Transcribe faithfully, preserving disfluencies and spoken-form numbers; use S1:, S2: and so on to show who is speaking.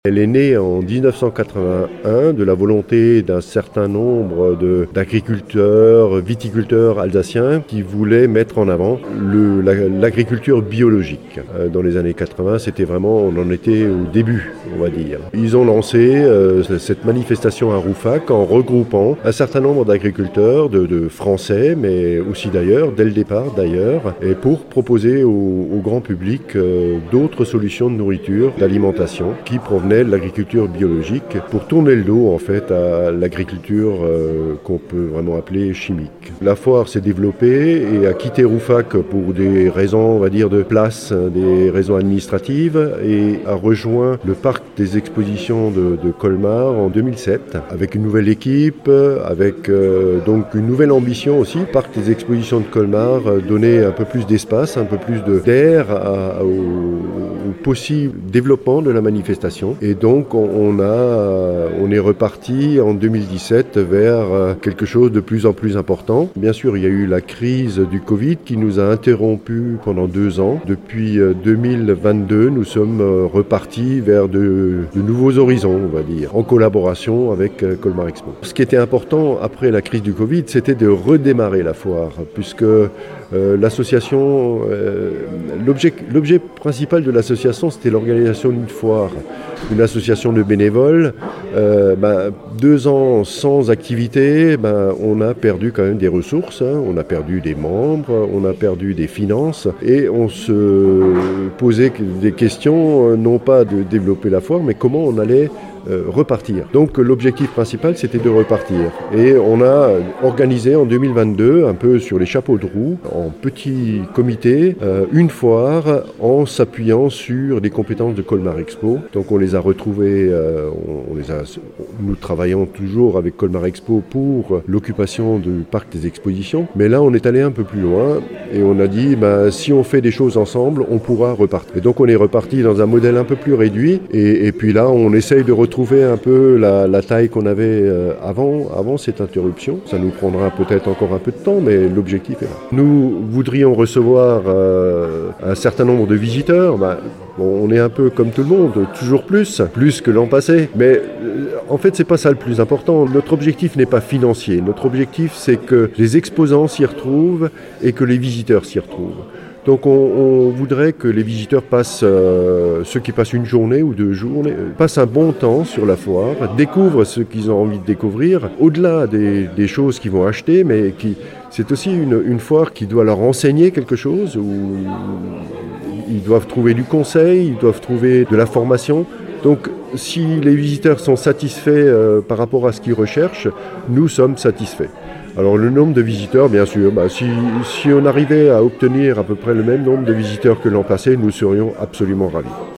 S1: Elle est née en dix-neuf cent quatre-vingt-un de la volonté d'un certain nombre de, d'agriculteurs, viticulteurs alsaciens qui voulaient mettre en avant le, la, l'agriculture biologique. Euh, dans les années quatre-vingts, c'était vraiment, on en était au début, on va dire. Ils ont lancé euh, cette manifestation à Rouffach en regroupant un certain nombre d'agriculteurs, de, de Français, mais aussi d'ailleurs, dès le départ d'ailleurs, et pour proposer au, au grand public euh, d'autres solutions de nourriture, d'alimentation qui provenaient de l'agriculture biologique pour tourner le dos en fait à l'agriculture euh, qu'on peut vraiment appeler chimique. La foire s'est développée et a quitté Rouffach pour des raisons, on va dire, de place, des raisons administratives, et a rejoint le parc des expositions de, de Colmar en deux mille sept avec une nouvelle équipe, avec euh, donc une nouvelle ambition aussi. Le parc des expositions de Colmar euh, donnait un peu plus d'espace, un peu plus de, d'air à, au, au possible développement de la manifestation. Et donc on, a, on est reparti en deux mille dix-sept vers quelque chose de plus en plus important. Bien sûr, il y a eu la crise du Covid qui nous a interrompus pendant deux ans. Depuis deux mille vingt-deux, nous sommes repartis vers de, de nouveaux horizons, on va dire, en collaboration avec Colmar Expo. Ce qui était important après la crise du Covid, c'était de redémarrer la foire, puisque euh, l'association, euh, l'objet, l'objet principal de l'association, c'était l'organisation d'une foire. Une association de bénévoles, euh, ben, deux ans sans activité, ben, on a perdu quand même des ressources, hein, on a perdu des membres, on a perdu des finances, et on se posait des questions, non pas de développer la foire, mais comment on allait Euh, repartir. Donc l'objectif principal, c'était de repartir. Et on a organisé en deux mille vingt-deux, un peu sur les chapeaux de roue, en petit comité, euh, une foire en s'appuyant sur des compétences de Colmar Expo. Donc on les a retrouvés, euh, on, on les a, nous travaillons toujours avec Colmar Expo pour l'occupation du parc des expositions. Mais là, on est allé un peu plus loin et on a dit, ben, si on fait des choses ensemble, on pourra repartir. Et donc on est reparti dans un modèle un peu plus réduit. Et, et puis là, on essaye de retrouver un peu la, la taille qu'on avait euh, avant, avant cette interruption. Ça nous prendra peut-être encore un peu de temps, mais l'objectif est là. Nous voudrions recevoir euh, un certain nombre de visiteurs. Ben, bon, on est un peu comme tout le monde, toujours plus, plus que l'an passé. Mais euh, en fait, c'est pas ça le plus important. Notre objectif n'est pas financier. Notre objectif, c'est que les exposants s'y retrouvent et que les visiteurs s'y retrouvent. Donc on, on voudrait que les visiteurs passent, euh, ceux qui passent une journée ou deux journées, euh, passent un bon temps sur la foire, découvrent ce qu'ils ont envie de découvrir, au-delà des, des choses qu'ils vont acheter, mais qui, c'est aussi une, une foire qui doit leur enseigner quelque chose, où ils doivent trouver du conseil, ils doivent trouver de la formation. Donc si les visiteurs sont satisfaits euh, par rapport à ce qu'ils recherchent, nous sommes satisfaits. Alors le nombre de visiteurs, bien sûr, bah, si, si on arrivait à obtenir à peu près le même nombre de visiteurs que l'an passé, nous serions absolument ravis.